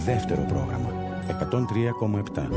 δεύτερο πρόγραμμα 103,7.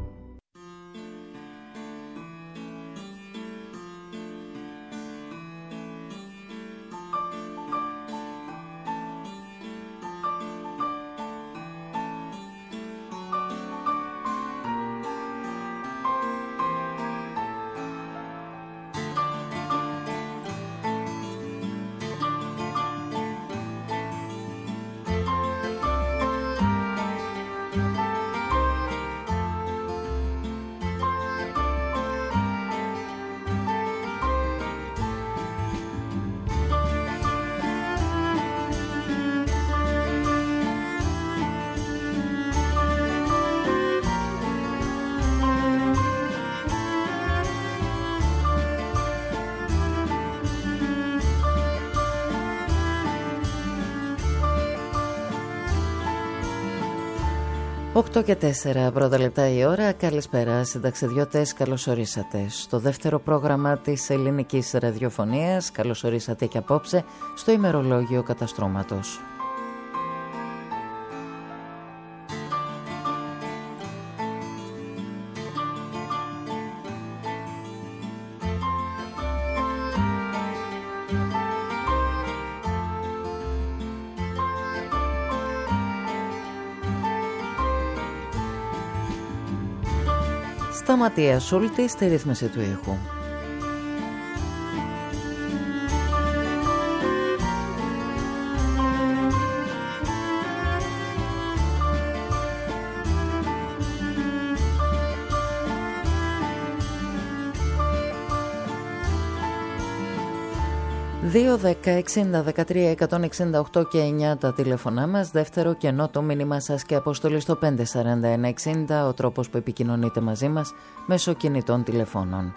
Οκτώ και 4 πρώτα λεπτά η ώρα. Καλησπέρα συνταξιδιώτες, καλώς ορίσατε στο δεύτερο πρόγραμμα της ελληνικής ραδιοφωνίας. Καλώς ορίσατε και απόψε στο ημερολόγιο καταστρώματος. Σταματία Σούλτη στη ρύθμιση του ήχου. Δύο 10-60-13-168 και 9 τα τηλεφωνά μας. Δεύτερο κενό το μήνυμά σας και αποστολή στο 541-60, ο τρόπος που επικοινωνείτε μαζί μας μέσω κινητών τηλεφώνων.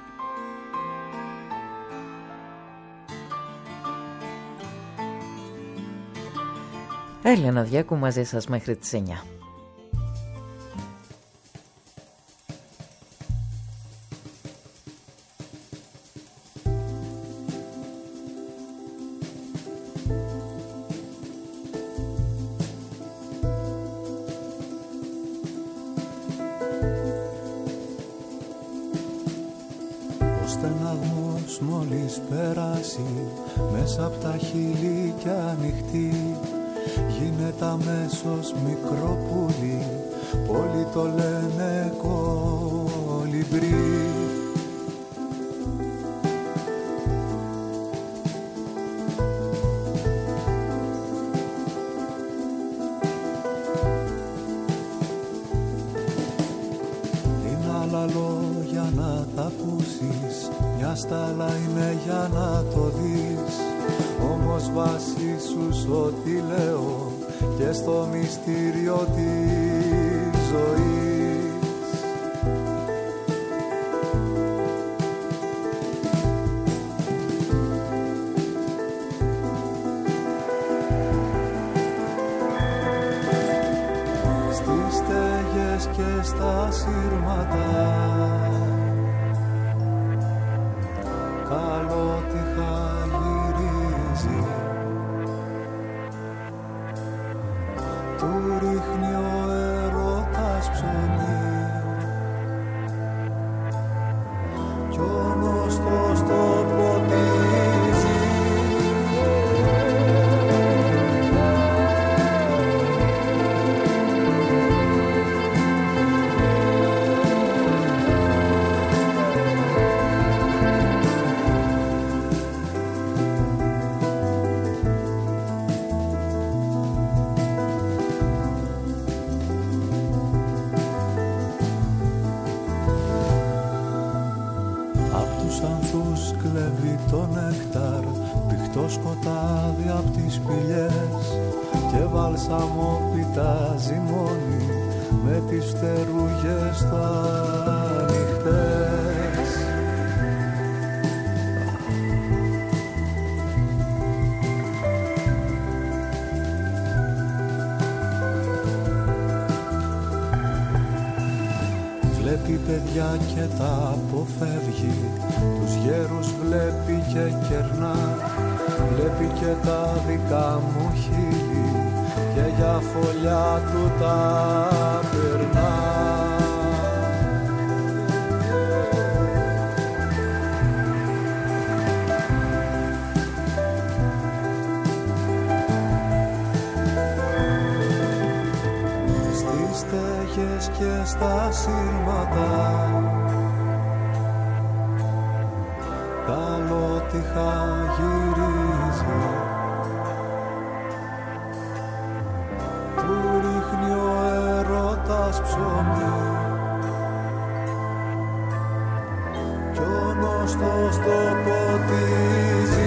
Έλενα Διάκου μαζί σας μέχρι τις 9. Μέσα απ' τα χείλη κι ανοιχτή γίνεται αμέσως μικρό πουλί, πολλοί το λένε κολυμπρί. Είναι άλλα λόγια να τα ακούσεις, μια στάλα είναι για να το δεις. Όμως βάσει σου ό,τι λέω και στο μυστήριο της ζωής. Στις στέγες και στα σύρματα καλότυχα γυρίζει, του ρίχνει ο έρωτας ψωμί κι ο γνωστός το ποτίζει. Το νέκταρ, πηχτό σκοτάδι απ' τις σπηλιές και βάλσαμο πιτάζει μόνη με τις φτερούγες στα νυχτές. Βλέπει παιδιά και τα αποφεύγει, τους γέρους βλέπει και κερνά, βλέπει και τα δικά μου χείλη και για φωλιά του τα περνά. Στις στέγες και στα σύρματα τα λότιχα γυρίζει, του ρίχνει ο έρωτας ψωμί κι ο νόστος το ποτίζει.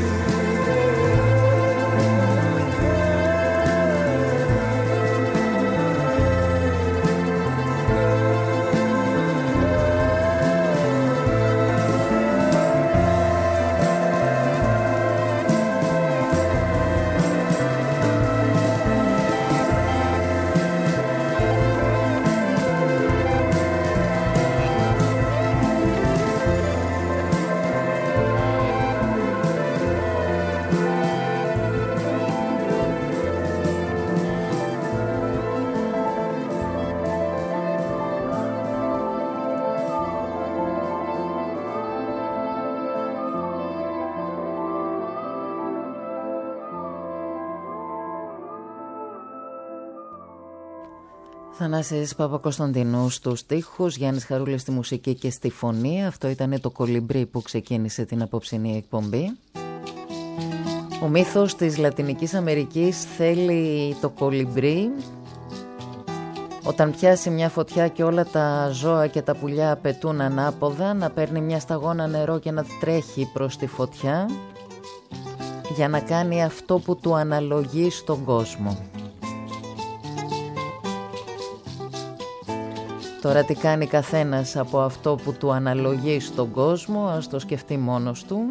Θανάσης Παπακοσταντινού στους στίχους, Γιάννης Χαρούλης στη μουσική και στη φωνή. Αυτό ήταν το κολυμπρί που ξεκίνησε την απόψινή εκπομπή. Ο μύθος της Λατινικής Αμερικής θέλει το κολυμπρί όταν πιάσει μια φωτιά και όλα τα ζώα και τα πουλιά πετούν ανάποδα, να παίρνει μια σταγόνα νερό και να τρέχει προς τη φωτιά για να κάνει αυτό που του αναλογεί στον κόσμο. Τώρα τι κάνει καθένας από αυτό που του αναλογεί στον κόσμο, ας το σκεφτεί μόνος του.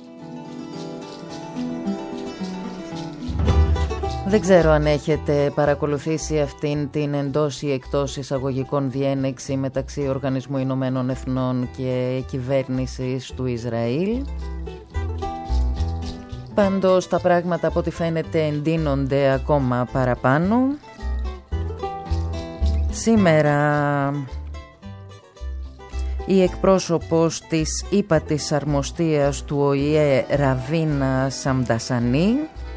Δεν ξέρω αν έχετε παρακολουθήσει αυτήν την εντός ή εκτός εισαγωγικών διένεξη μεταξύ Οργανισμού Ηνωμένων Εθνών και κυβέρνησης του Ισραήλ. Πάντως τα πράγματα από ό,τι φαίνεται εντείνονται ακόμα παραπάνω. Σήμερα η εκπρόσωπος της ύπατης αρμοστίας του ΟΗΕ Ραβίνα Σαμντασανή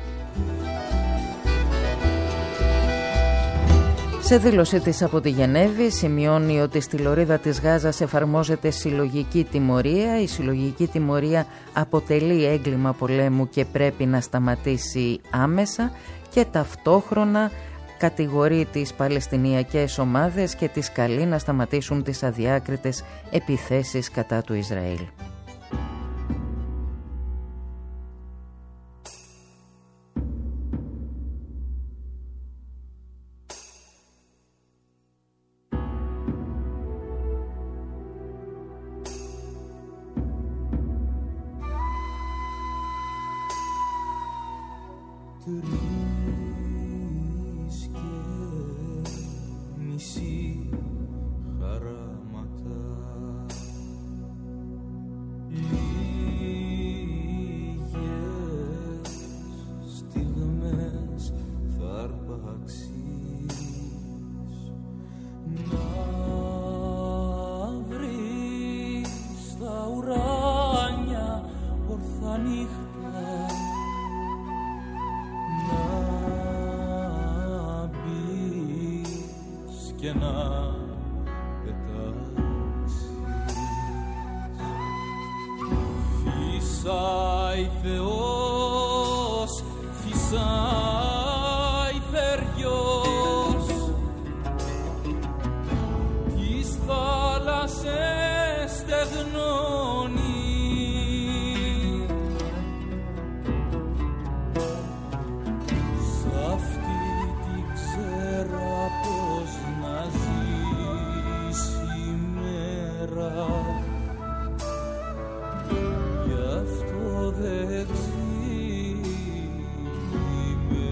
σε δήλωσή της από τη Γενέβη σημειώνει ότι στη λωρίδα της Γάζας εφαρμόζεται συλλογική τιμωρία. Η συλλογική τιμωρία αποτελεί έγκλημα πολέμου και πρέπει να σταματήσει άμεσα και ταυτόχρονα κατηγορεί τις παλαιστινιακές ομάδες και τις καλεί να σταματήσουν τις αδιάκριτες επιθέσεις κατά του Ισραήλ. Γι' αυτό δεν ξύνει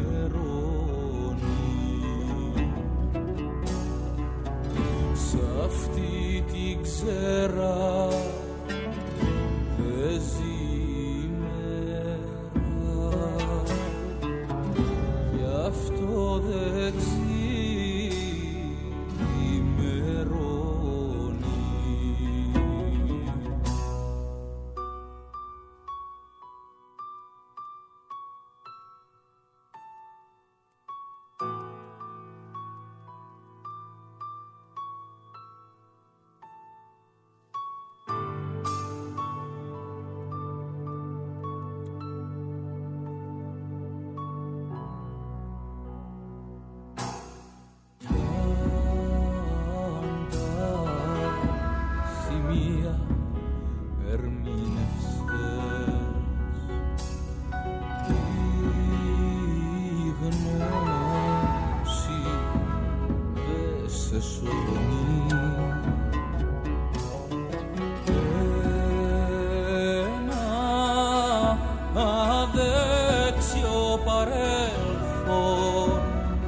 παρελθόν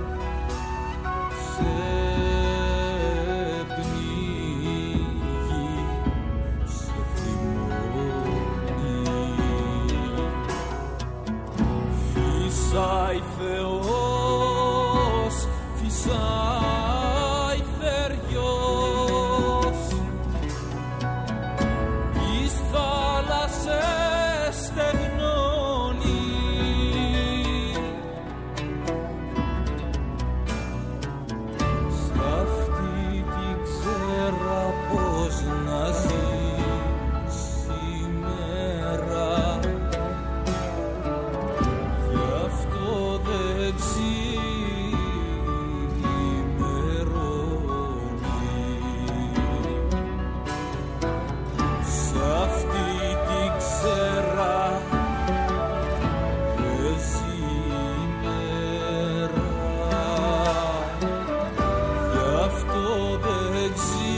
σε πνίγει, σε θυμώνει. Φυσάει Θεός, φυσάει Θεριός, τις θάλασσες στεγνώνει. Σ' αυτή την ξέρα πως να ζει σήμερα, γι' αυτό δεν ξημερώνει. Σ' αυτή την ξέρα δεν σήμερα, γι' αυτό δεν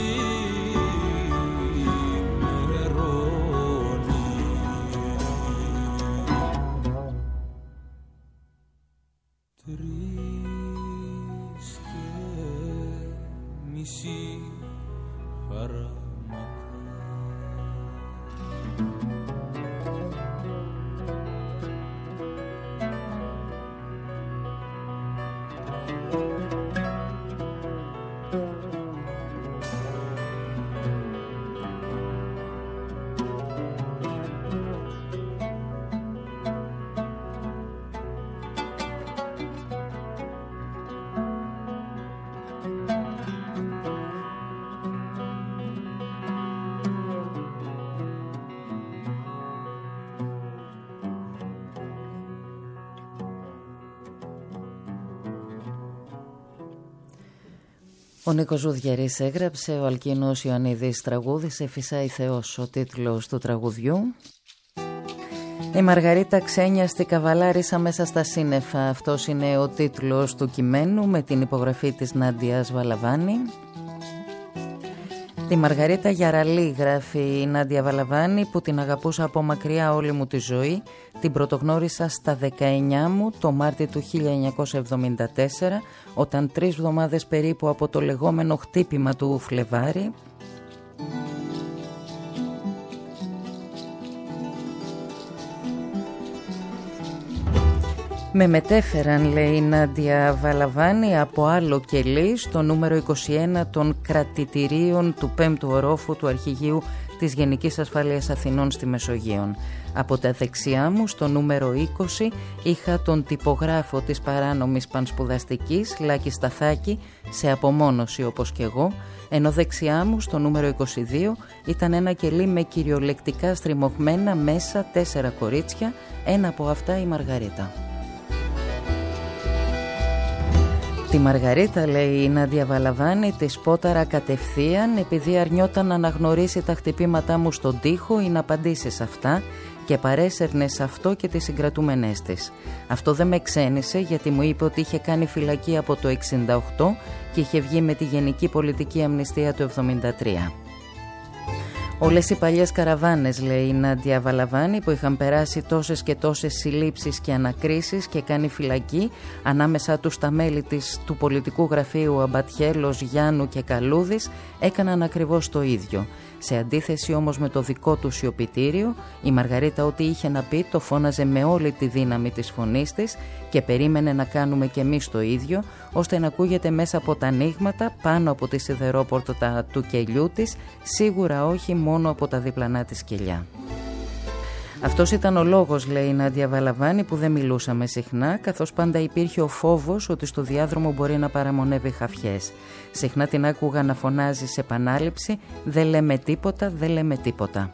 ξημερώνει. Τρίστε μισή χαράματα. Ο Νίκος Ζουδιαρής έγραψε, ο Αλκίνος Ιωαννίδης τραγούδισε, «Φυσάει Θεός» ο τίτλος του τραγουδιού. Η Μαργαρίτα ξένιαστη καβαλάρισα μέσα στα σύννεφα, αυτός είναι ο τίτλος του κειμένου με την υπογραφή της Νάντιας Βαλαβάνη. Τη Μαργαρίτα Γιαραλή γράφει η Νάντια Βαλαβάνη, που την αγαπούσα από μακριά όλη μου τη ζωή. Την πρωτογνώρισα στα 19 μου το Μάρτιο του 1974, όταν 3 εβδομάδες περίπου από το λεγόμενο χτύπημα του Φλεβάρι με μετέφεραν, λέει η Νάντια Βαλαβάνη, από άλλο κελί στο νούμερο 21 των κρατητηρίων του 5ου ορόφου του Αρχηγείου της Γενικής Ασφάλειας Αθηνών στη Μεσογείον. Από τα δεξιά μου στο νούμερο 20 είχα τον τυπογράφο της παράνομης πανσπουδαστικής, Λάκη Σταθάκη, σε απομόνωση όπως και εγώ, ενώ δεξιά μου στο νούμερο 22 ήταν ένα κελί με κυριολεκτικά στριμωγμένα μέσα 4 κορίτσια, ένα από αυτά η Μαργαρίτα. Τη Μαργαρίτα, λέει η Νάντια Βαλαβάνη, τη σπόταρα κατευθείαν επειδή αρνιόταν να αναγνωρίσει τα χτυπήματά μου στον τοίχο ή να απαντήσει σε αυτά, και παρέσαιρνε σε αυτό και τις συγκρατούμενές της. Αυτό δεν με ξένησε, γιατί μου είπε ότι είχε κάνει φυλακή από το 68 και είχε βγει με τη Γενική Πολιτική Αμνηστία του 73. Όλες οι παλιές καραβάνες, λέει η Νάντια Βαλαβάνη, που είχαν περάσει τόσες και τόσες συλλήψεις και ανακρίσεις και κάνει φυλακή, ανάμεσά τους τα μέλη του πολιτικού γραφείου Αμπατιέλος, Γιάννου και Καλούδης, έκαναν ακριβώς το ίδιο. Σε αντίθεση όμως με το δικό του σιωπητήριο, η Μαργαρίτα ό,τι είχε να πει το φώναζε με όλη τη δύναμη της φωνής της και περίμενε να κάνουμε κι εμείς το ίδιο, ώστε να ακούγεται μέσα από τα ανοίγματα πάνω από τη σιδερόπορτα του κελιού της, σίγουρα όχι μόνο από τα διπλανά της κελιά. Αυτός ήταν ο λόγος, λέει η Νάντια Βαλαβάνη, που δεν μιλούσαμε συχνά, καθώς πάντα υπήρχε ο φόβος ότι στο διάδρομο μπορεί να παραμονεύει χαφιές. Συχνά την άκουγα να φωνάζει σε επανάληψη «Δεν λέμε τίποτα, δεν λέμε τίποτα».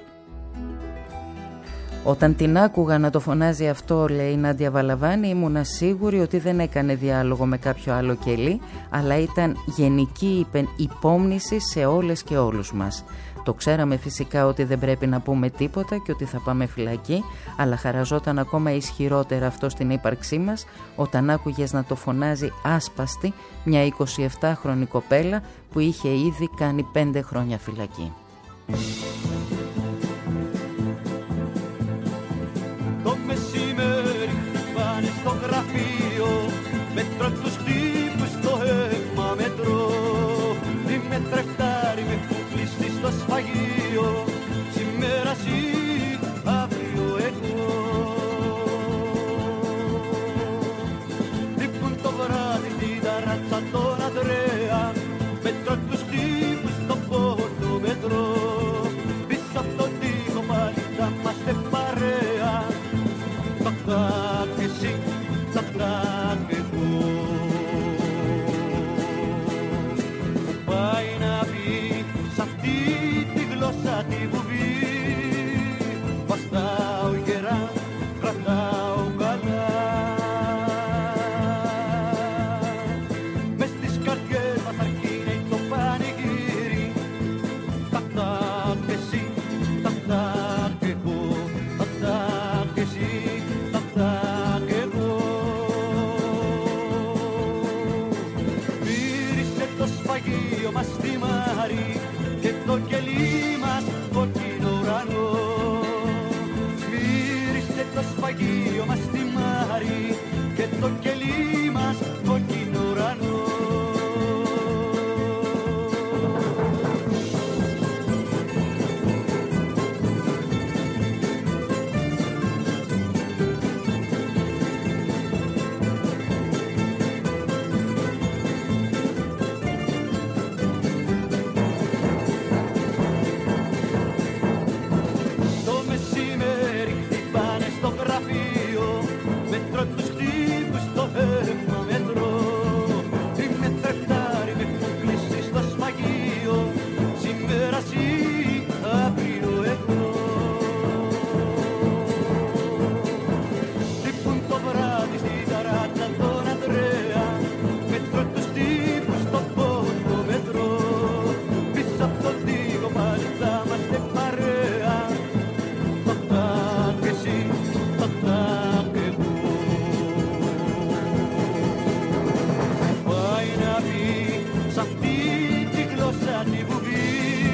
Όταν την άκουγα να το φωνάζει αυτό, λέει η Νάντια Βαλαβάνη, ήμουνα σίγουρη ότι δεν έκανε διάλογο με κάποιο άλλο κελί, αλλά ήταν γενική υπόμνηση σε όλες και όλους μας. Το ξέραμε φυσικά ότι δεν πρέπει να πούμε τίποτα και ότι θα πάμε φυλακή, αλλά χαραζόταν ακόμα ισχυρότερα αυτό στην ύπαρξή μας όταν άκουγες να το φωνάζει άσπαστη μια 27χρονη κοπέλα που είχε ήδη κάνει 5 χρόνια φυλακή. Το μεσημέρι πάνε στο γραφείο Μέτρο τους τύπους στο αίμα μετρώ. Τι με τρεχτάρει με έχουν κλείσει στο σφαγείο. Σήμερα εσύ, αύριο εγώ. Λείπουν το βράδυ στην ταράτσα τον Ανδρέα. Μέτρο τους τύπους στο πόρτο μετρώ. Πίσω απ' τον τοίχο πάλι θα είμαστε παρέα. Τακ-τακ εσύ, τακ-τακ εγώ. Πάει να πει σ' αυτή τη γλώσσα τη βουβή. Βαστάω γερά, κρατάω καλά. Μες στις καρδιές μας αρχίνει το πανηγύρι. Τακ-τακ εσύ, τακ-τακ εγώ. Τακ-τακ εσύ, τακ-τακ εγώ. Μύρισε το σφαγείο μας στη Μάρη και το κελί μας κόκκινο ουρανό. Μύρισε το σφαγείο μας στη Μάρη και το κελί μας κόκκινο ουρανό. Το μεσημέρι χτυπάνε στο γραφείο. Μέτρο τους χτύπους στο αίμα μετρώ. Τι με τρεχτάρει με έχουν κλείσει στο σφαγείο. Σήμερα εσύ, αύριο εγώ. Λείπουν το βράδυ στην ταράτσα τον Ανδρέα. Μέτρο τους χτύπους στο πόρτο μετρώ. Πίσω απ' τον τοίχο πάλι θα είμαστε παρέα. Τακ-τακ εσύ, τακ-τακ εγώ. Πάει να πει σ' αυτή τη γλώσσα τη βουβή.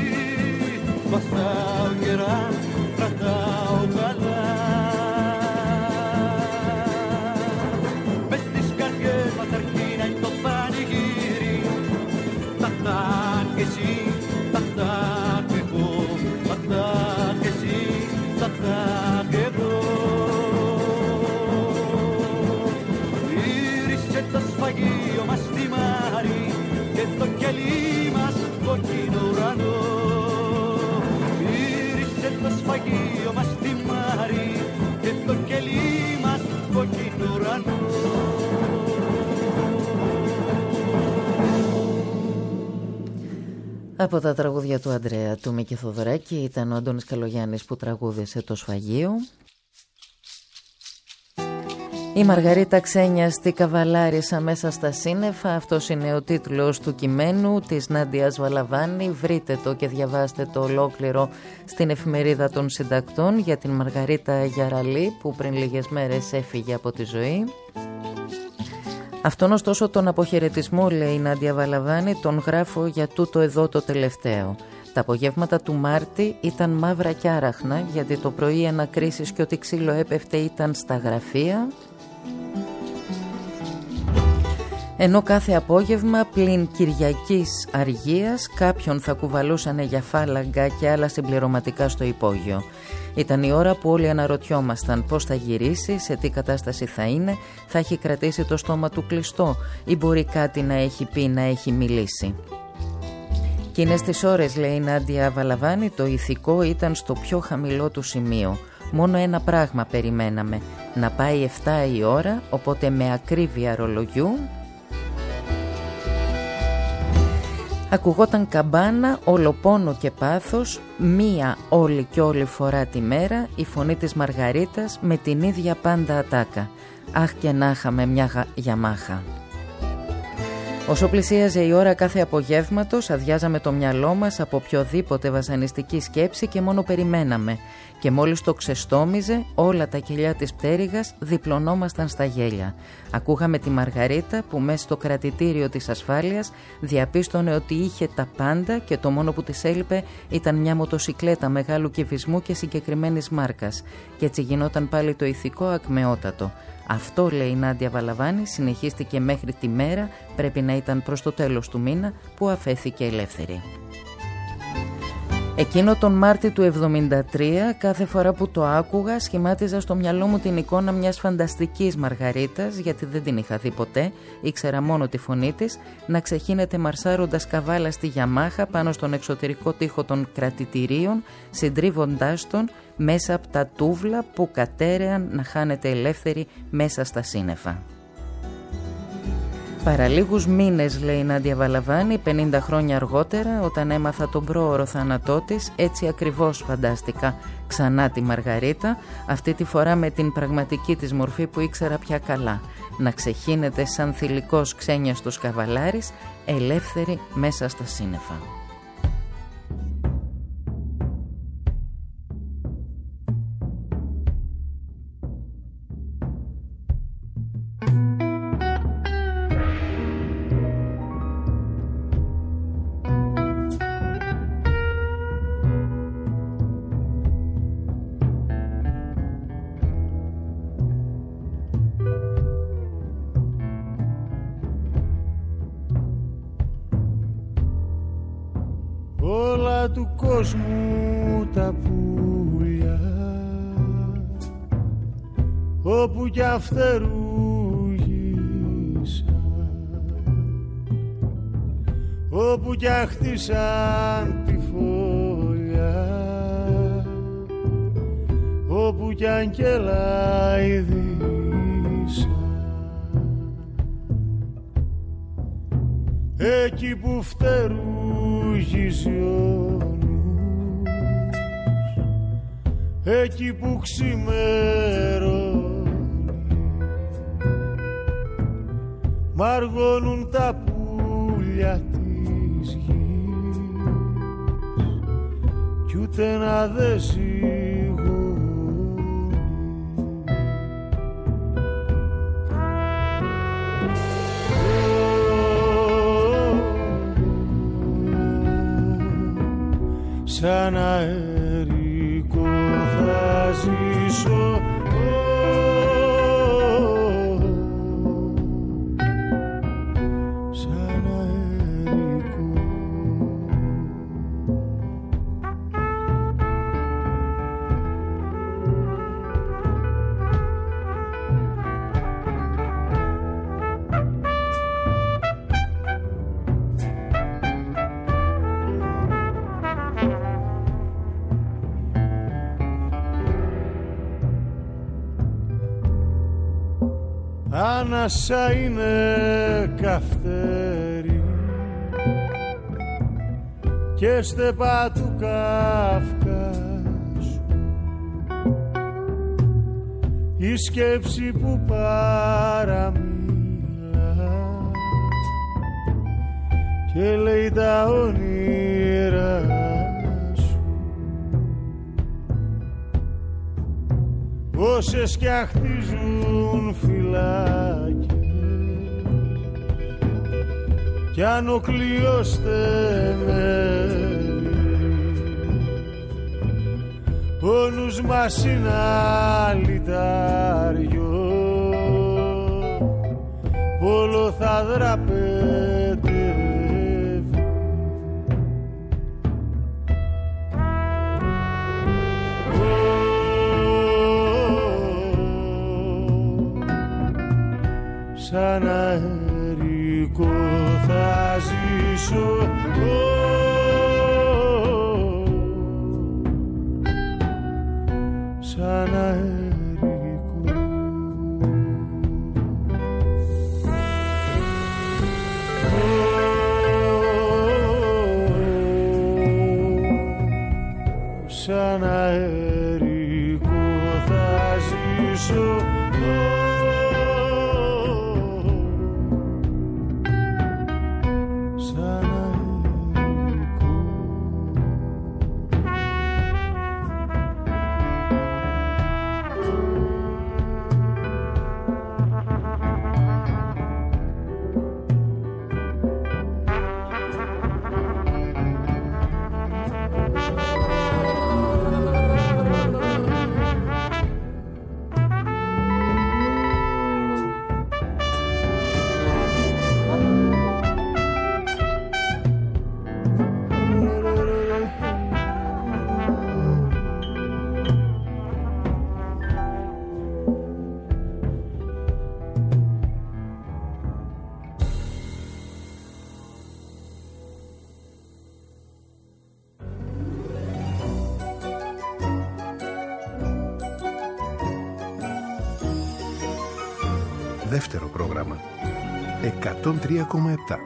Βαστάω γερά, κρατάω καλά. Μες στις καρδιές μας αρχίνει το πανηγύρι. Τακ-τακ εσύ, τακ-τακ εγώ. Τακ-τακ εσύ, τακ-τακ εγώ. Γύρισε το σφαγείο μας στη Μάρη και το κελί μας κόκκινο ουρανό. Γύρισε το σφαγείο μας στη Μάρη και το κελί μας κόκκινο ουρανό. Από τα τραγούδια του Ανδρέα του Μίκη Θοδωράκη ήταν ο Αντώνης Καλογιάννης που τραγούδισε το Σφαγείο. Η Μαργαρίτα ξένιαστη καβαλάρισα μέσα στα σύννεφα. Αυτός είναι ο τίτλος του κειμένου της Νάντιας Βαλαβάνη. Βρείτε το και διαβάστε το ολόκληρο στην εφημερίδα των συντακτών για την Μαργαρίτα Γιαραλή που πριν λίγες μέρες έφυγε από τη ζωή. Αυτόν ωστόσο τον αποχαιρετισμό, λέει η Νάντια Βαλαβάνη, τον γράφω για τούτο εδώ το τελευταίο. Τα απογεύματα του Μάρτη ήταν μαύρα και άραχνα, γιατί το πρωί ανακρίσεις και ότι ξύλο έπεφτε ήταν στα γραφεία. Ενώ κάθε απόγευμα πλην Κυριακής αργίας κάποιον θα κουβαλούσανε για φάλαγγα και άλλα συμπληρωματικά στο υπόγειο. Ήταν η ώρα που όλοι αναρωτιόμασταν πώς θα γυρίσει, σε τι κατάσταση θα είναι, θα έχει κρατήσει το στόμα του κλειστό ή μπορεί κάτι να έχει πει, να έχει μιλήσει. Και είναι στις ώρες, λέει η Νάντια Βαλαβάνη, το ηθικό ήταν στο πιο χαμηλό του σημείο. Μόνο ένα πράγμα περιμέναμε, να πάει 7 η ώρα, οπότε με ακρίβεια ρολογιού ακουγόταν καμπάνα, ολοπόνο και πάθος, μία όλη και όλη φορά τη μέρα, η φωνή της Μαργαρίτας με την ίδια πάντα ατάκα. Αχ και να είχαμε μια Γιαμάχα. Όσο πλησίαζε η ώρα κάθε απογεύματος, αδειάζαμε το μυαλό μας από οποιοδήποτε βασανιστική σκέψη και μόνο περιμέναμε. Και μόλις το ξεστόμιζε, όλα τα κελιά της πτέρυγας διπλωνόμασταν στα γέλια. Ακούγαμε τη Μαργαρίτα που μέσα στο κρατητήριο της ασφάλειας διαπίστωνε ότι είχε τα πάντα και το μόνο που της έλειπε ήταν μια μοτοσικλέτα μεγάλου κυβισμού και συγκεκριμένης μάρκας. Και έτσι γινόταν πάλι το ηθικό ακμεότατο. Αυτό, λέει η Νάντια Βαλαβάνη, συνεχίστηκε μέχρι τη μέρα, πρέπει να ήταν προς το τέλος του μήνα, που αφέθηκε ελεύθερη. Εκείνο τον Μάρτιο του 1973, κάθε φορά που το άκουγα, σχημάτιζα στο μυαλό μου την εικόνα μιας φανταστικής Μαργαρίτας, γιατί δεν την είχα δει ποτέ, ήξερα μόνο τη φωνή της, να ξεχύνεται μαρσάροντας καβάλα στη Γιαμάχα πάνω στον εξωτερικό τοίχο των κρατητηρίων, συντρίβοντάς τον μέσα από τα τούβλα που κατέρεαν να χάνεται ελεύθερη μέσα στα σύννεφα. Παραλίγους μήνες, λέει η Νάντια Βαλαβάνη, 50 χρόνια αργότερα, όταν έμαθα τον πρόωρο θάνατό της, έτσι ακριβώς φαντάστηκα ξανά τη Μαργαρίτα, αυτή τη φορά με την πραγματική της μορφή που ήξερα πια καλά, να ξεχύνεται σαν θηλυκός ξένιαστος καβαλάρης, ελεύθερη μέσα στα σύννεφα. Όλα του κόσμου τα πουλιά, όπου κι αφτερούγησα, όπου κι αχτίσαν τη φωλιά, όπου κι αγγελάιδησα, εκεί που φτερούγιζε ο νους, εκεί που ξημερώνει, μαργώνουν τα πουλιά της γης κι ούτε να δε ζυγώνει. Σαν αερικό θα ζήσω, σαν αερικό. Άνασα είναι καυτέρι και στεπά του Καυκάσου, η σκέψη που παραμίλα και λέει τα όνειρα σου, όσες κι αχτίζουν φυλάκια κι αν ο κλειός στενεύει, ο νους μας είναι αλυτάριο, όλο θα δραπετεύει. Σαν αερικό θα ζήσω, σαν αερικό. Σαν αερικό θα ζήσω, σαν αερικό. δεύτερο πρόγραμμα. 103,7.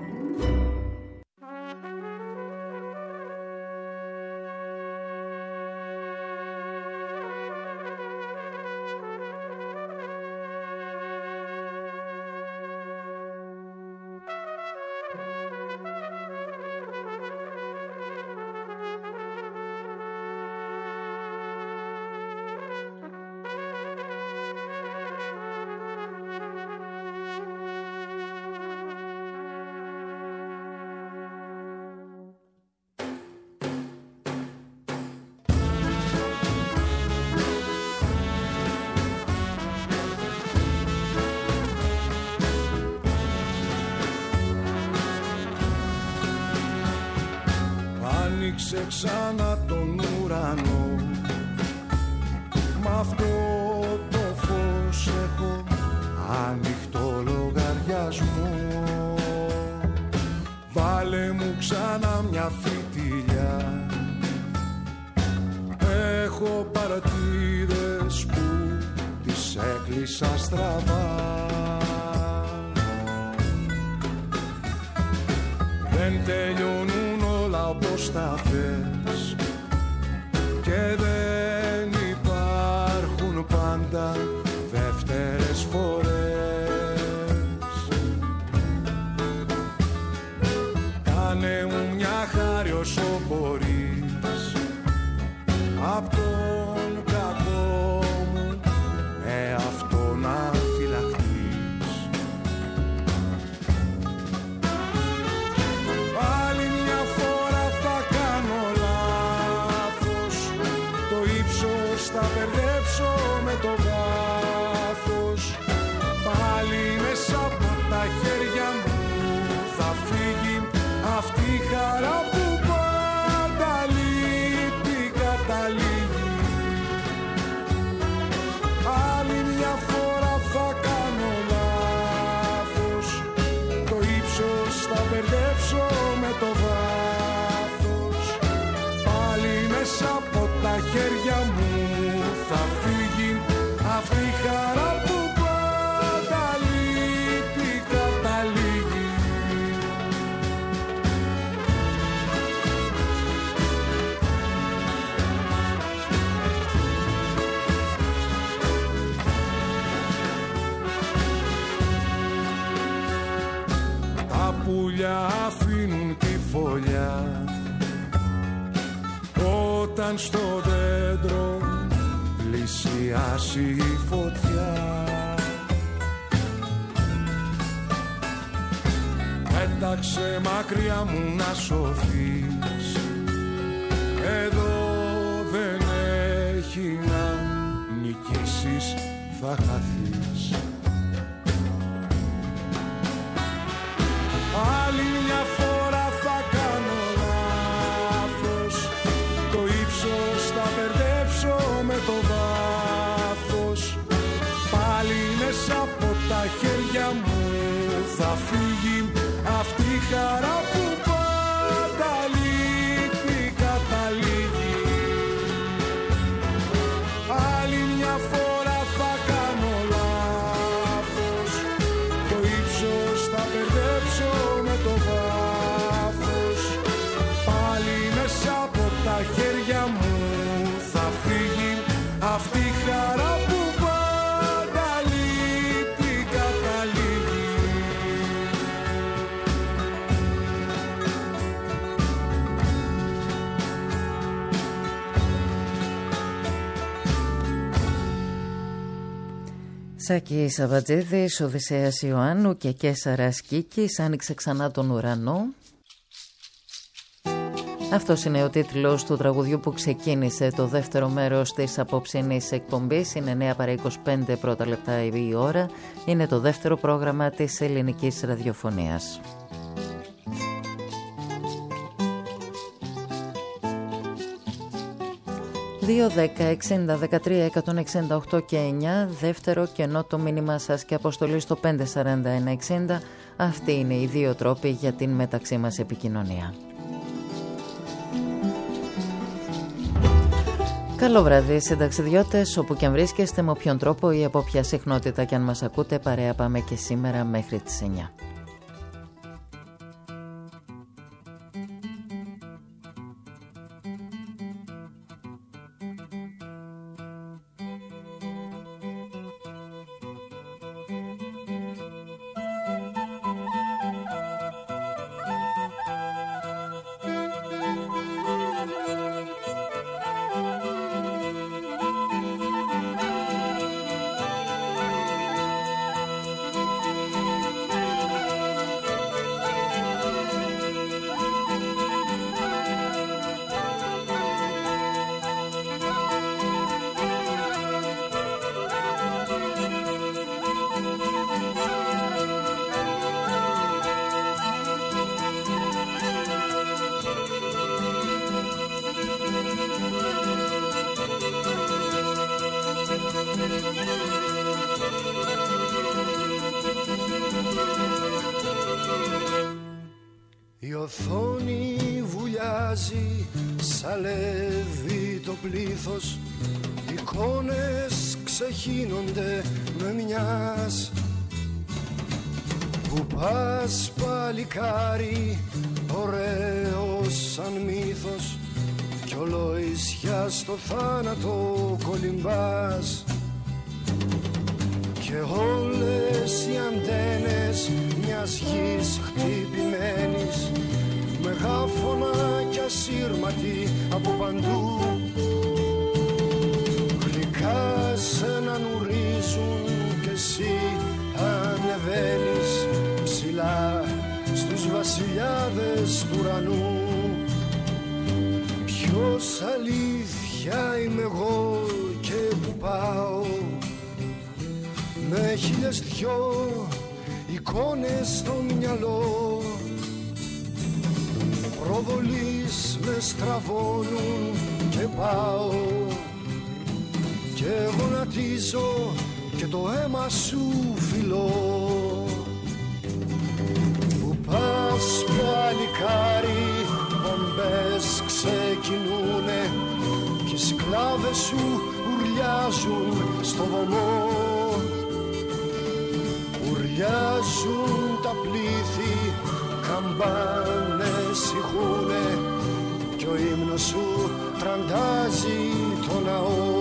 Άνοιξε ξανά τον ουρανό, μ' αυτό το φως έχω ανοιχτό λογαριασμό. Βάλε μου ξανά μια φιτιλιά, έχω παρτίδες που τις έκλεισα στραβά. Δεν τελειώνουν όλα όπως τα θες και δεν υπάρχουν πάντα δεύτερες φορές. Κάνε μου μια χάρη όσο μπορείς, απ' τον κακό μου εαυτό να φυλαχτείς. Θα μπερδέψω με το βάθος, πάλι μέσα από τα χέρια μου θα φύγει αυτή η χαρά που πάντα λείπει, καταλήγει. Άλλη μια φορά θα κάνω λάθος, το ύψος θα μπερδέψω με το βάθος, πάλι μέσα από τα χέρια μου θα φύγει αυτή η χαρά που πάντα λείπει, καταλήγει. Τα πουλιά αφήνουν τη φωλιά όταν στο δέντρο πλησιάσει η φωτιά. Πέταξε μακριά μου να σωθείς, εδώ δεν έχει να νικήσεις, θα χαθείς. Άλλη μια φορά θα κάνω λάθος, το ύψος θα μπερδέψω με το βάθος, πάλι μέσα από τα χέρια μου θα φύγει αυτή η χαρά που πάντα λείπει, καταλήγει. Άλλη μια φορά θα κάνω λάθος, το ύψος θα μπερδέψω με το βάθος, πάλι μέσα από τα χέρια μου θα φύγει αυτή η χαρά που πάντα λείπει, καταλήγει. Σάκης Σαββατζίδης, Οδυσσέας Ιωάννου και Καίσαρας Κίκης, άνοιξε ξανά τον ουρανό. Αυτός είναι ο τίτλος του τραγουδιού που ξεκίνησε το δεύτερο μέρος της απόψινής εκπομπής. Είναι 9 παρά 25 πρώτα λεπτά η ώρα. Είναι το δεύτερο πρόγραμμα της ελληνικής ραδιοφωνίας. 2-10-60-13-168 και 9, δεύτερο κενό το μήνυμά σας και αποστολή στο 541-60. Αυτοί είναι οι δύο τρόποι για την μεταξύ μας επικοινωνία. Καλό βράδυ συνταξιδιώτες, όπου και αν βρίσκεστε, με όποιον τρόπο ή από ποια συχνότητα και αν μας ακούτε, παρέα πάμε και σήμερα μέχρι τις 9. Η οθόνη βουλιάζει, σαλεύει το πλήθος, εικόνες ξεχύνονται με μιας. Που πας παλικάρι, ωραίος σαν μύθος, κι ολοϊσιά στο θάνατο κολυμπάς. Και όλες οι αντένες μιας γης χτυπημένης, μεγάφωνα κι ασύρματοι από παντού, γλυκά σ' ανουρίζουν κι εσύ ανεβαίνεις ψηλά στους βασιλιάδες του ουρανού. Ποιος αλήθεια είμαι εγώ και που πάω, με χίλιες δυο εικόνες στο μυαλό. Προβολείς με στραβώνουν και πάω, και γονατίζω και το αίμα σου φιλώ. Που πας παλικάρι, μπομπές ξεκινούνε, και οι σκλάβες σου ουρλιάζουν στο βωμό. Ουρλιάζουν τα πλήθη, καμπάνες ηχούνε, κι ο ύμνος σου τραντάζει το ναό.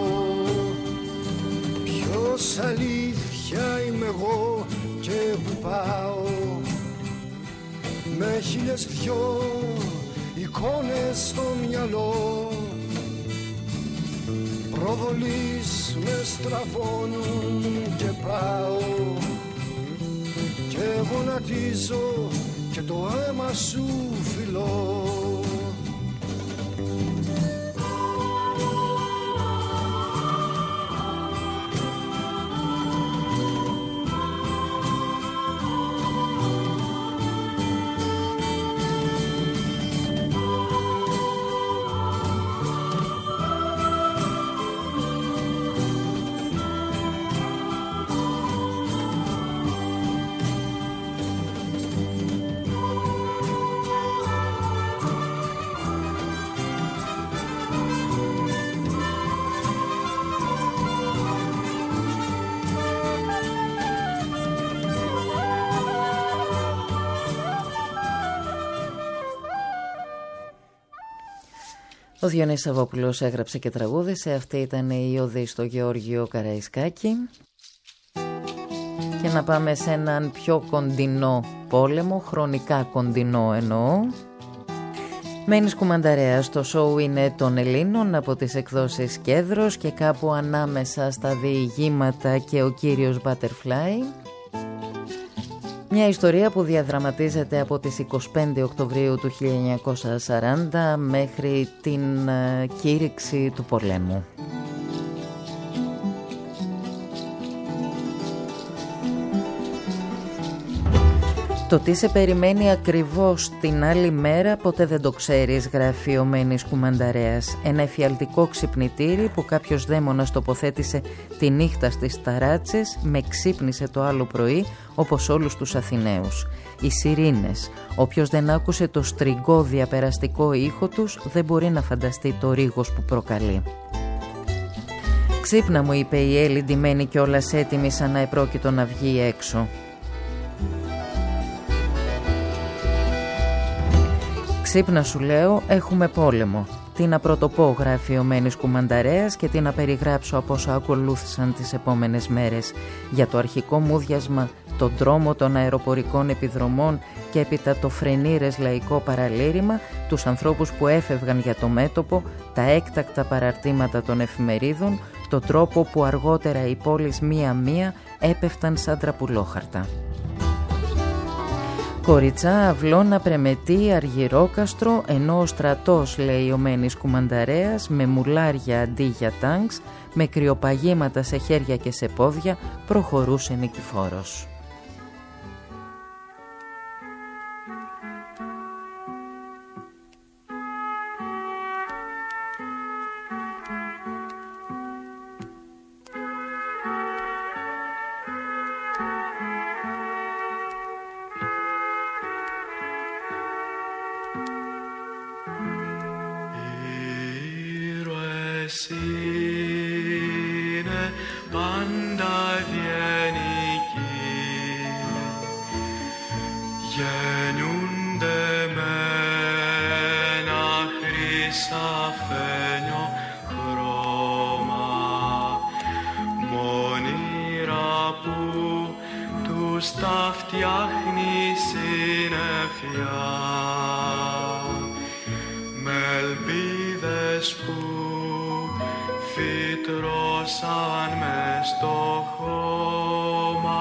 Ποιος αλήθεια είμαι εγώ και που πάω, με χίλιες δυο εικόνες στο μυαλό. Προβολείς με στραβώνουν και πάω, και γονατίζω και το αίμα σου φιλώ. Ο Διονύσης Σαββόπουλος έγραψε και τραγούδισε. Αυτή ήταν η οδή στο Γεώργιο Καραϊσκάκη. Και να πάμε σε έναν πιο κοντινό πόλεμο, χρονικά κοντινό εννοώ. Μένεις Κουμανταρέας, το σόου είναι των Ελλήνων από τις εκδόσεις Κέδρος και κάπου ανάμεσα στα διηγήματα και ο κύριος Butterfly. Μια ιστορία που διαδραματίζεται από τις 25 Οκτωβρίου του 1940 μέχρι την κήρυξη του πολέμου. Το τι σε περιμένει ακριβώς την άλλη μέρα ποτέ δεν το ξέρεις, γράφει ο Μένης Κουμανταρέας. Ένα εφιαλτικό ξυπνητήρι που κάποιος δαίμονας τοποθέτησε τη νύχτα στις ταράτσες με ξύπνησε το άλλο πρωί όπως όλους τους Αθηναίους. Οι σιρήνες. Όποιος δεν άκουσε το στριγκό διαπεραστικό ήχο τους δεν μπορεί να φανταστεί το ρίγος που προκαλεί. Ξύπνα, μου είπε η Έλλη, ντυμένη κιόλας έτοιμη σαν να επρόκειτο να βγει έξω. Ξύπνα, σου λέω, έχουμε πόλεμο. Τι να πρωτοπώ, γράφει ο Μένης Κουμανταρέας, και τι να περιγράψω από όσα ακολούθησαν τις επόμενες μέρες. Για το αρχικό μούδιασμα, τον τρόμο των αεροπορικών επιδρομών και έπειτα το φρενήρες λαϊκό παραλήρημα, τους ανθρώπους που έφευγαν για το μέτωπο, τα έκτακτα παραρτήματα των εφημερίδων, τον τρόπο που αργότερα οι πόλεις μία-μία έπεφταν σαν τραπουλόχαρτα. Κοριτσά, αυλώνα, πρεμετή, αργυρόκαστρο, ενώ ο στρατός, λέει ο Μένης Κουμανταρέας, με μουλάρια αντί για τάγκς, με κρυοπαγήματα σε χέρια και σε πόδια, προχωρούσε νικηφόρος. Είναι πάντα ευγενικοί, γεννιούνται με ένα χρυσαφένιο χρώμα, μονήρα που τους τα φτιάχνει συννεφιά, με ελπίδες που φυτρώσαν μες στο χώμα.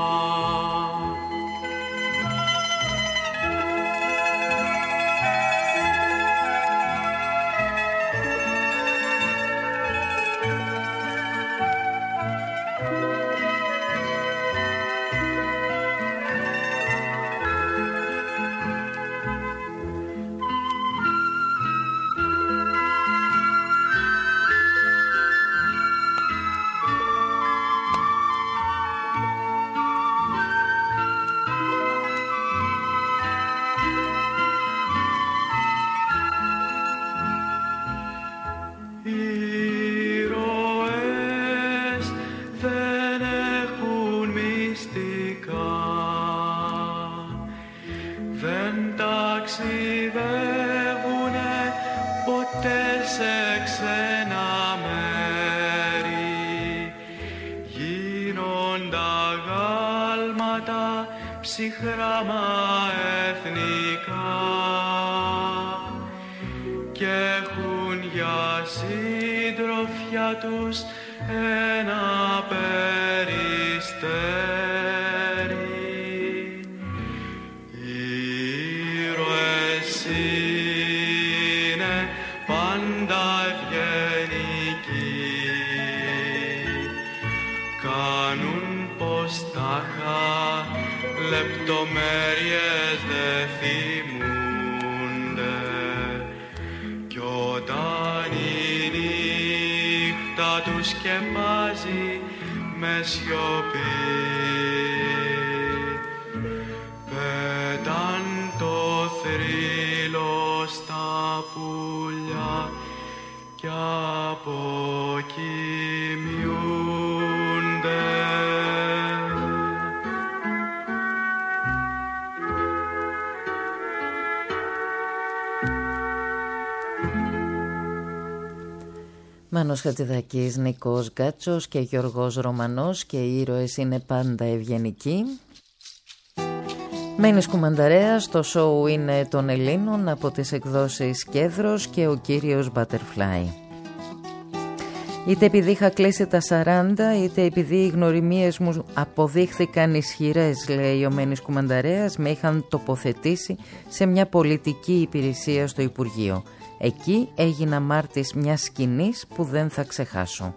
Ψυχρά μα εθνικά και έχουν για σύντροφιά τους ένα περιστέρι. Οι ήρωες είναι πάντα ευγενικοί, κάνουν πως τάχα λεπτομέρειες δε θυμούνται, κι όταν η νύχτα τους σκεπάζει με σιωπή, πέταν το θρύλο στα πουλιά κι αποκοιμιούνται. Μάνος Χατζηδάκης, Νίκος Γκάτσος και Γιώργος Ρωμανός, και οι ήρωες είναι πάντα ευγενικοί. Μένης Κουμανταρέας, το σόου είναι των Ελλήνων από τις εκδόσεις Κέδρος και ο κύριος Butterfly. Είτε επειδή είχα κλείσει τα 40, είτε επειδή οι γνωριμίες μου αποδείχθηκαν ισχυρές, λέει ο Μένης Κουμανταρέας, με είχαν τοποθετήσει σε μια πολιτική υπηρεσία στο Υπουργείο. Εκεί έγινα μάρτης μιας σκηνής που δεν θα ξεχάσω.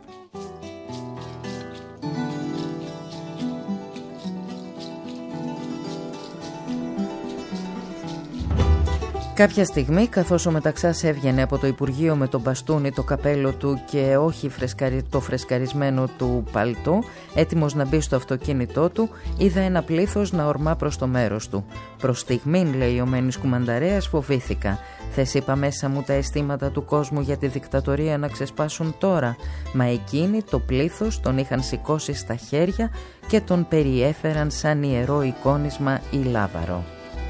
Κάποια στιγμή, καθώς ο Μεταξάς έβγαινε από το Υπουργείο με το μπαστούνι, το καπέλο του και όχι το φρεσκαρισμένο του παλτό, έτοιμος να μπει στο αυτοκίνητό του, είδα ένα πλήθος να ορμά προς το μέρος του. «Προς στιγμήν», λέει ο Μένης Κουμανταρέας, «φοβήθηκα. Θες, είπα μέσα μου, τα αισθήματα του κόσμου για τη δικτατορία να ξεσπάσουν τώρα?» Μα εκείνοι το πλήθος τον είχαν σηκώσει στα χέρια και τον περιέφεραν σαν ιερό εικόνισμα ή λάβαρο.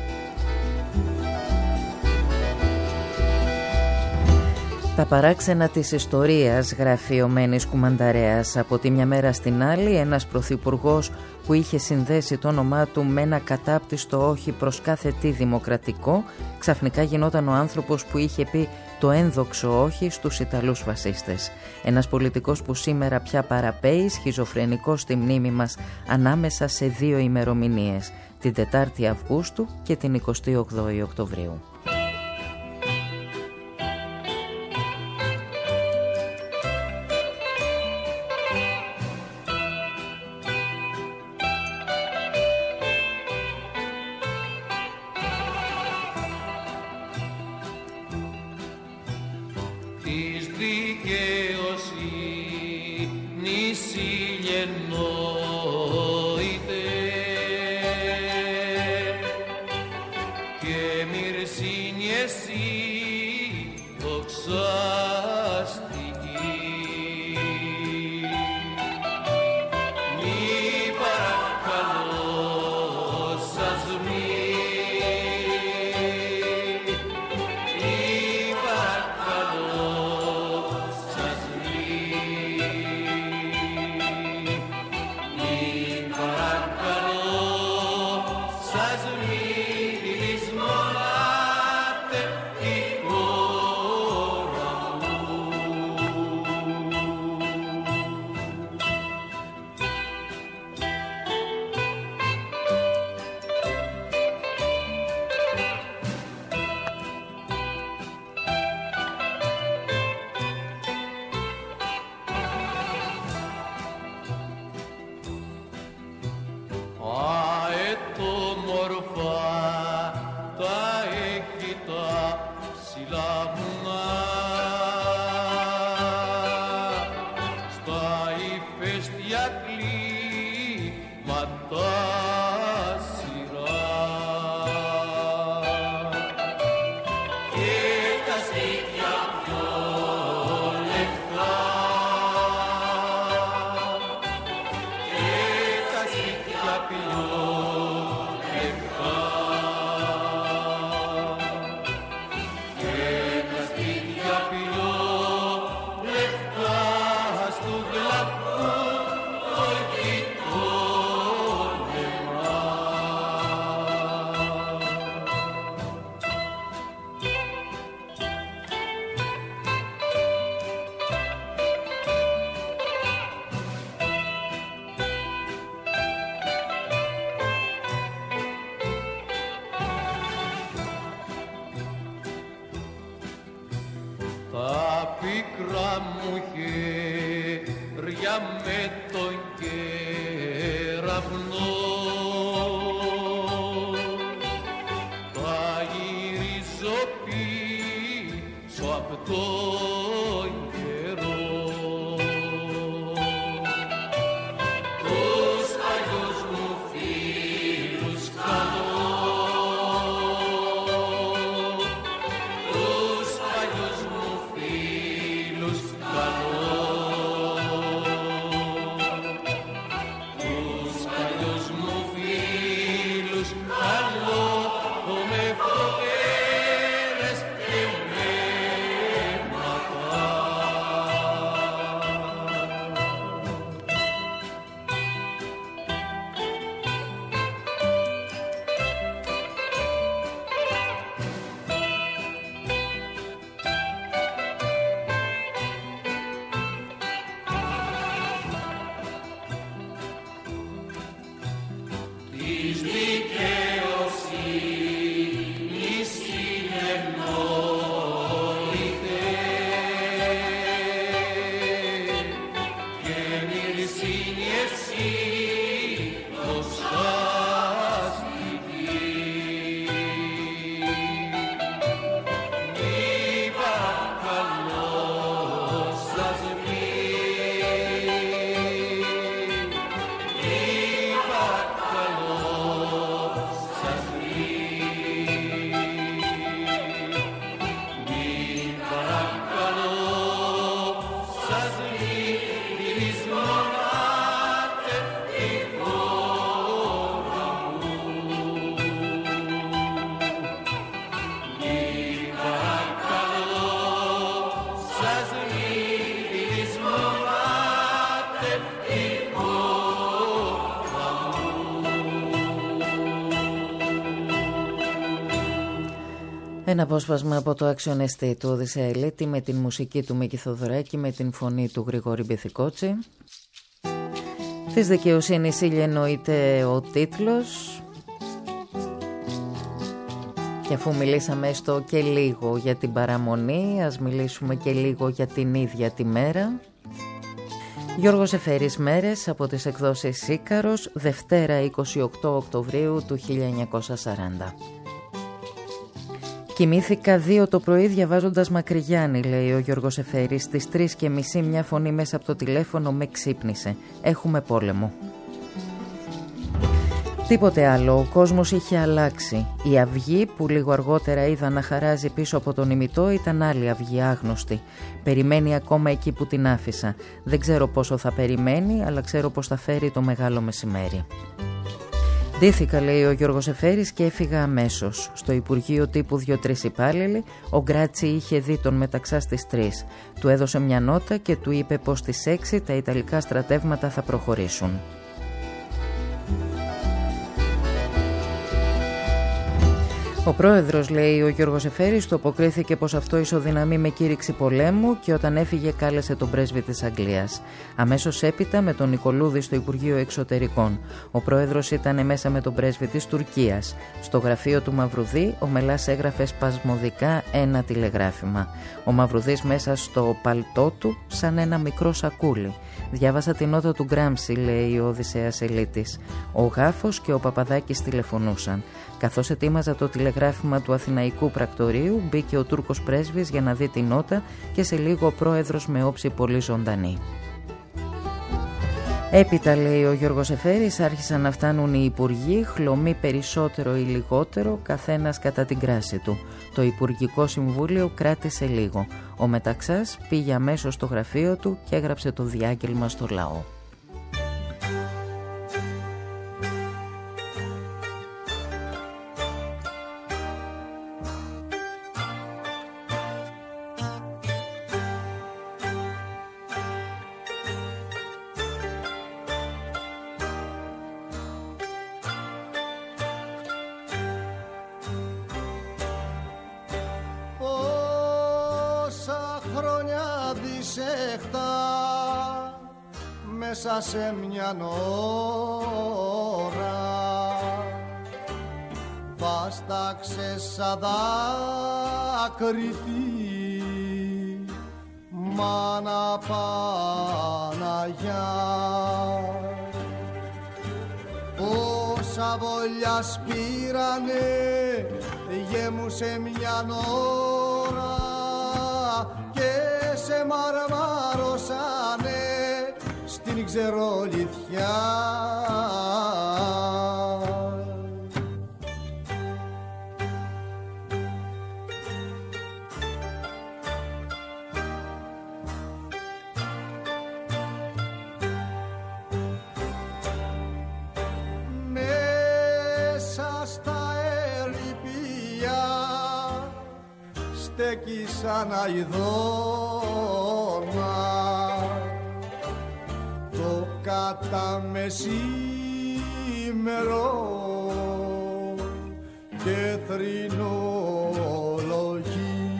Τα παράξενα της ιστορίας, γράφει ο Μένης Κουμανταρέας. Από τη μια μέρα στην άλλη, ένας πρωθυπουργός που είχε συνδέσει το όνομά του με ένα κατάπτυστο όχι προς κάθε τι δημοκρατικό, ξαφνικά γινόταν ο άνθρωπος που είχε πει το ένδοξο όχι στους Ιταλούς φασίστες. Ένας πολιτικός που σήμερα πια παραπέει σχιζοφρενικός στη μνήμη μας ανάμεσα σε δύο ημερομηνίες, την 4η Αυγούστου και την 28η Οκτωβρίου. Της δικαιοσύνης Ένα απόσπασμα από το Action Estate του Οδυσσέα Ηλίτη με την μουσική του Μίκη Θοδωράκη, με την φωνή του Γρηγόρη Μπιθικότσι. Της δικαιοσύνης ήλια εννοείται ο τίτλος. Και αφού μιλήσαμε στο και λίγο για την παραμονή, ας μιλήσουμε και λίγο για την ίδια τη μέρα. Γιώργος Εφέρης Μέρες από τις εκδόσεις Ίκαρος, Δευτέρα 28 Οκτωβρίου του 1940. Κοιμήθηκα 2 το πρωί διαβάζοντας Μακρυγιάννη, λέει ο Γιώργος Εφέρης. Στις 3:30 μια φωνή μέσα από το τηλέφωνο με ξύπνησε. Έχουμε πόλεμο. Τίποτε άλλο, ο κόσμος είχε αλλάξει. Η αυγή που λίγο αργότερα είδα να χαράζει πίσω από τον ημιτό ήταν άλλη αυγή, άγνωστη. Περιμένει ακόμα εκεί που την άφησα. Δεν ξέρω πόσο θα περιμένει, αλλά ξέρω πως θα φέρει το μεγάλο μεσημέρι. Ντύθηκα, λέει ο Γιώργος Εφέρης, και έφυγα αμέσως. Στο Υπουργείο τύπου 2-3 υπάλληλοι, ο Γκράτσι είχε δει τον μεταξά στις 3. Του έδωσε μια νότα και του είπε πως στις 6 τα Ιταλικά στρατεύματα θα προχωρήσουν. Ο πρόεδρος, λέει ο Γιώργος Εφέρης, του αποκρίθηκε πως αυτό ισοδυναμεί με κήρυξη πολέμου και όταν έφυγε κάλεσε τον πρέσβη της Αγγλίας. Αμέσως έπειτα με τον Νικολούδη στο Υπουργείο Εξωτερικών. Ο πρόεδρος ήταν μέσα με τον πρέσβη της Τουρκίας. Στο γραφείο του Μαυρουδή ο Μελάς έγραφε σπασμωδικά ένα τηλεγράφημα. Ο Μαυρουδής μέσα στο παλτό του σαν ένα μικρό σακούλι. Διάβασα την νότα του Γκράμψη, λέει ο Οδυσσέας Ελίτης. Ο Γάφος και ο Παπαδάκης τηλεφωνούσαν. Καθώς ετοίμαζα το τηλεγράφημα του Αθηναϊκού Πρακτορείου, μπήκε ο Τούρκος πρέσβης για να δει την νότα και σε λίγο ο πρόεδρος με όψη πολύ ζωντανή. Έπειτα, λέει ο Γιώργος Εφέρης, άρχισαν να φτάνουν οι υπουργοί, χλωμοί περισσότερο ή λιγότερο, καθένας κατά την κράση του. Το Υπουργικό Συμβούλιο κράτησε λίγο. Ο Μεταξάς πήγε αμέσως στο γραφείο του και έγραψε το διάγγελμα στο λαό. Μέσα σε μια ώρα βάσταξε σαν δάκρυτη μάνα Παναγιά. Όσα βολιά σπήρανε γέμουσε μια ώρα και σε μαρμάρωσανε στην ξερολιθιά. Μέσα στα ερειπία στέκει σαν αηδώνα το κατά μεσήμερο και θρηνολογεί.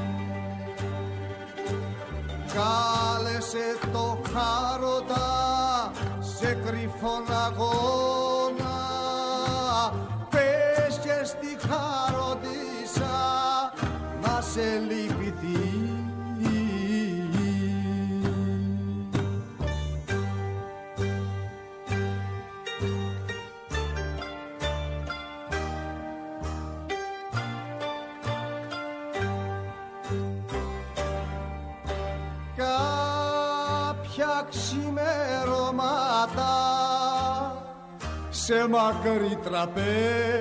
Κάλεσε το χάρωτα σε κρυφόν αγώνα, πες και στη χάροντισσα να σε λυπηθεί. Κάποια ξημερώματα σε μακρύ τραπέζι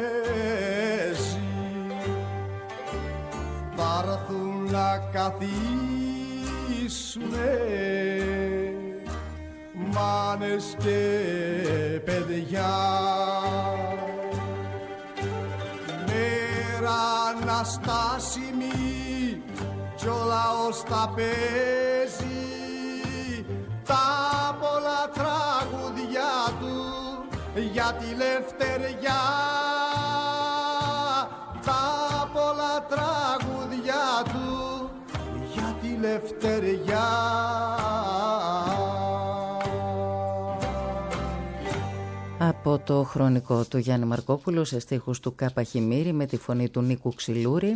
θα έρθουν να καθίσουνε μάνες και παιδιά. Μέρα αναστάσιμη κι ο λαός τα παίζει τα πολλά τραγουδιά του για τη λευτεριά, τα πολλά τραγουδιά καρδιά του για τη λευτεριά. Από το χρονικό του Γιάννη Μαρκόπουλου σε στίχους του Κάπα Χιμήρη με τη φωνή του Νίκου Ξυλούρη.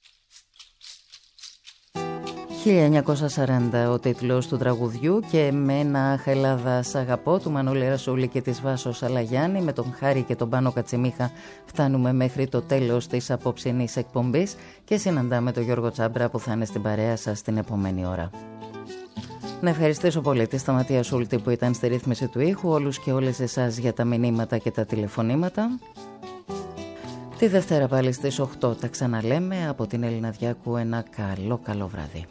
1940 ο τίτλος του τραγουδιού και με ένα «Αχ Ελλάδα σ' αγαπώ» του Μανώλη Ρασούλη και της Βάσος Σαλαγιάννη με τον Χάρη και τον Πάνο Κατσιμίχα φτάνουμε μέχρι το τέλος της απόψινής εκπομπής και συναντάμε τον Γιώργο Τσάμπρα που θα είναι στην παρέα σας την επόμενη ώρα. Να ευχαριστήσω πολύ τη Σταματία Σούλτη που ήταν στη ρύθμιση του ήχου, όλους και όλες εσάς για τα μηνύματα και τα τηλεφωνήματα. Τη Δευτέρα πάλι στις 8 τα ξαναλέμε. Από την Έλληνα Διάκου ένα καλό βράδυ.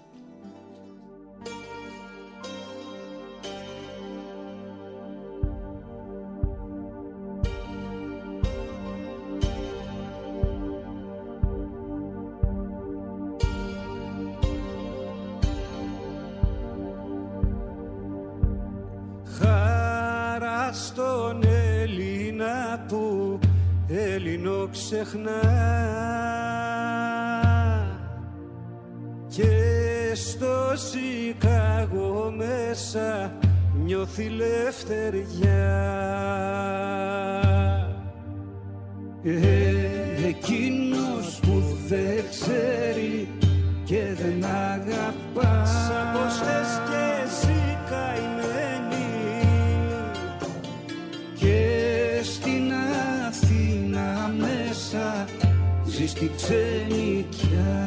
Χαρά στον Έλληνα που Έλληνο ξεχνά και στο Σικάγο μέσα νιώθει λευτεριά. Εκείνος που δεν ξέρει και δεν αγαπά, σαν πως θες και εσύ καημένη, και στην Αθήνα μέσα ζει στη ξενικιά.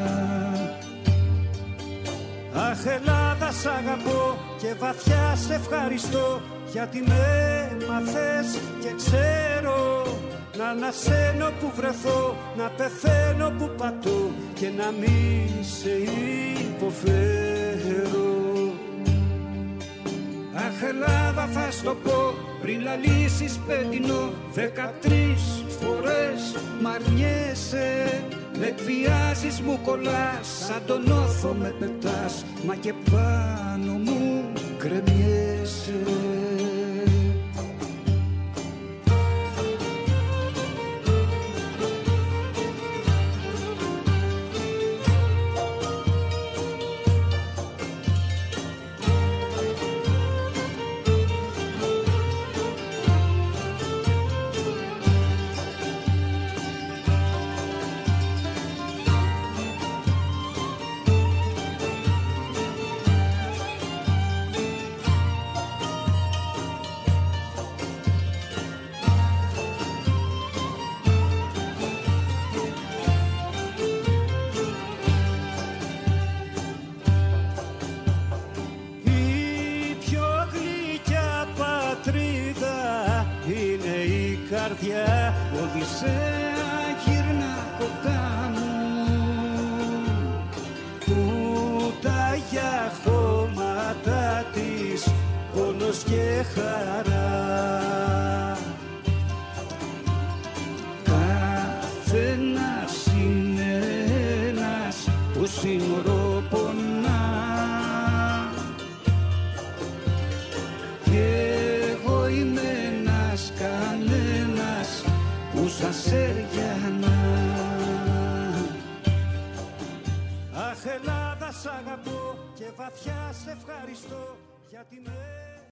Αχ Ελλάδα σ' αγαπώ και βαθιά σε ευχαριστώ, γιατί με μαθες και ξέρω να ανασένω που βρεθώ, να πεθαίνω που πατώ και να μη σε υποφέρω. Αχ Ελλάδα θα στο πω πριν λαλήσεις πέτεινο, 13 φορές μ' αρνιέσαι. Με εκβιάζεις, μου κολλάς, σαν τον όθο με πετάς, μα και πάνω μου κρεμιέσαι. Οδυσσέα γύρνα κοντά μου, που τα για χώματα της πόνος και χαρά. Καθένας είναι ένας που σύνορο πονά, και εγώ είμαι ένας κανένας που σας έριανα. Αχ Ελλάδα σ' αγαπώ και βαθιά σε ευχαριστώ, γιατί με